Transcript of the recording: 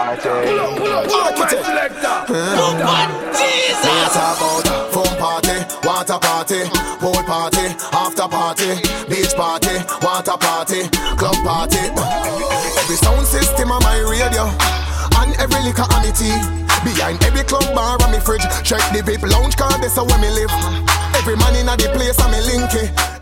Phone party, water party, pool party, after party, beach party, water party, club party. Every sound system on my radio, and every liquor on the tea. Behind every club bar on me fridge, check the VIP lounge card, that's how when me live. Every man in the place I'm me linky.